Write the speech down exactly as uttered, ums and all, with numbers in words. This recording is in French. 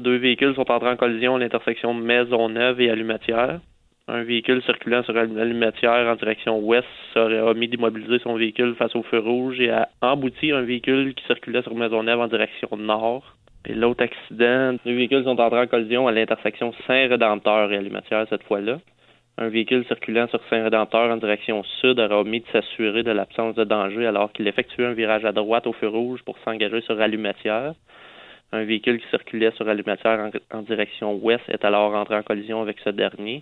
deux véhicules sont entrés en collision à l'intersection Maisonneuve et Allumatière. Un véhicule circulant sur Allumatière en direction ouest aurait omis d'immobiliser son véhicule face au feu rouge et a embouti un véhicule qui circulait sur Maisonneuve en direction nord. Et l'autre accident, deux véhicules sont entrés en collision à l'intersection Saint-Rédempteur et Allumatière cette fois-là. Un véhicule circulant sur Saint-Rédempteur en direction sud aurait omis de s'assurer de l'absence de danger alors qu'il effectuait un virage à droite au feu rouge pour s'engager sur Allumatière. Un véhicule qui circulait sur Allumatière en, en direction ouest est alors entré en collision avec ce dernier.